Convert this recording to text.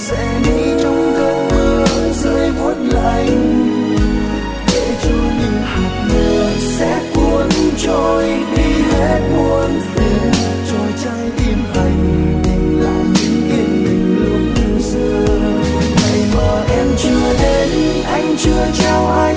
sẽ đi trong cơn mưa rơi buốt lạnh, để cho những hạt mưa sẽ cuốn trôi đi hết muôn phiền, trôi trái tim anh tìm lại những yên bình lúc xưa. Ngày mà em chưa đến, anh chưa trao ai